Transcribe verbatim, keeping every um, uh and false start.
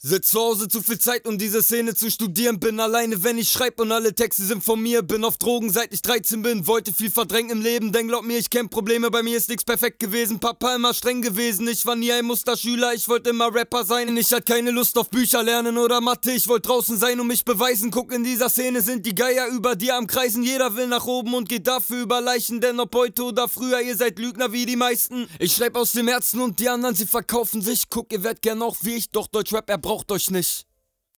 Sitz zu Hause, zu viel Zeit, um diese Szene zu studieren. Bin alleine, wenn ich schreib und alle Texte sind von mir. Bin auf Drogen, seit ich dreizehn bin. Wollte viel verdrängen im Leben, denn glaub mir, ich kenn Probleme. Bei mir ist nix perfekt gewesen. Papa immer streng gewesen. Ich war nie ein Musterschüler, ich wollte immer Rapper sein. Ich hatte keine Lust auf Bücher lernen oder Mathe. Ich wollte draußen sein und mich beweisen. Guck, in dieser Szene sind die Geier über dir am Kreisen. Jeder will nach oben und geht dafür über Leichen. Denn ob heute oder früher, ihr seid Lügner wie die meisten. Ich schreib aus dem Herzen und die anderen, sie verkaufen sich. Guck, ihr werdet gern auch wie ich, doch Deutschrap, er braucht euch nicht.